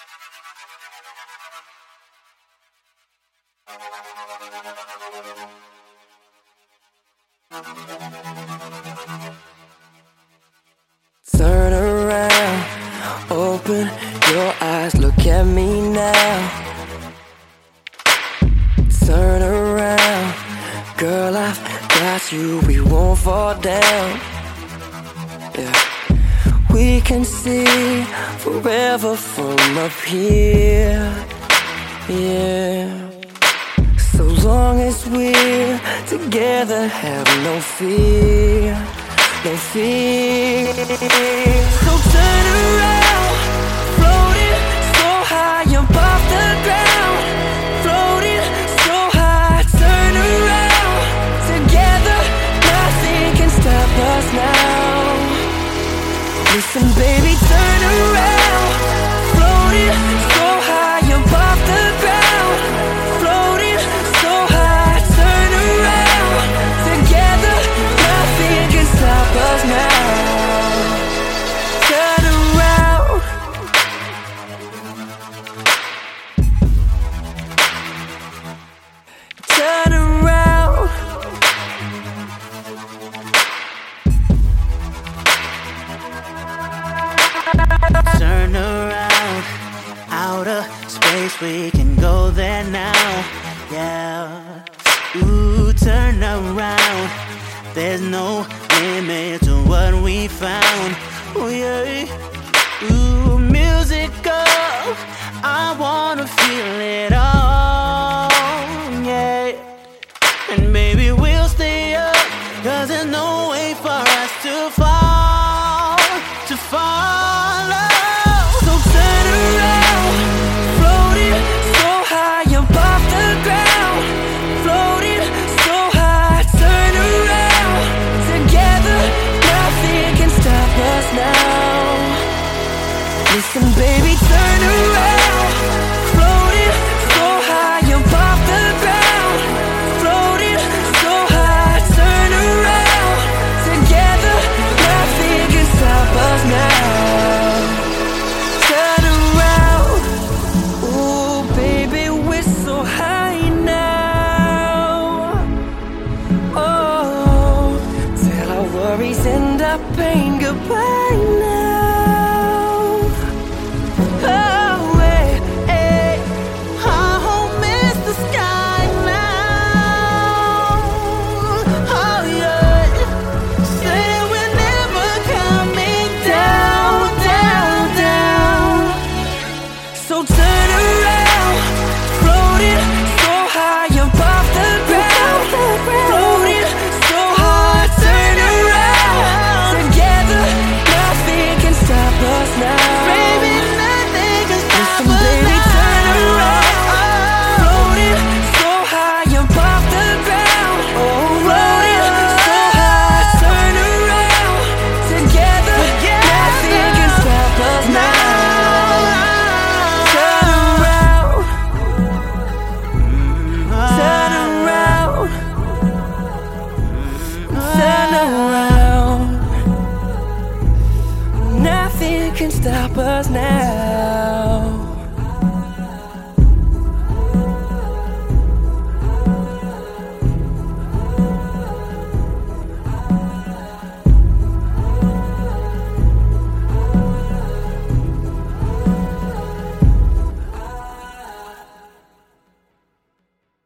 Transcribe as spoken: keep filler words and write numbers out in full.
Turn around, open your eyes, look at me now. Turn around, girl, I've got you, we won't fall down. Yeah. We can see forever from up here. Yeah. So long as we're together, have no fear, no fear. So turn around, floating so high above the ground, floating so high. Turn around, together, nothing can stop us now. Listen, baby, turn around, floating so high above the ground, floating so high. Turn around, together, nothing can stop us now. Turn around. Turn around. Turn around, outer space, we can go there now, yeah. Ooh, turn around, there's no limit to what we found, oh yeah. Ooh, musical, I wanna feel it all, yeah. And baby, we'll stay up, cause there's no way for us to fall, to fall. Listen, baby, turn around, floating so high above the ground, floating so high. Turn around, together, nothing can stop us now. Turn around, ooh, baby, we're so high now. Oh, tell our worries and our pain goodbye now. So turn around, floating so high above the ground, floating so high. Turn around, together, nothing can stop us now. Baby, nothing can stop us now. Baby, turn around, floating so high above the ground, floating so high. Turn around, together, nothing can stop us now. Nothing can stop us now.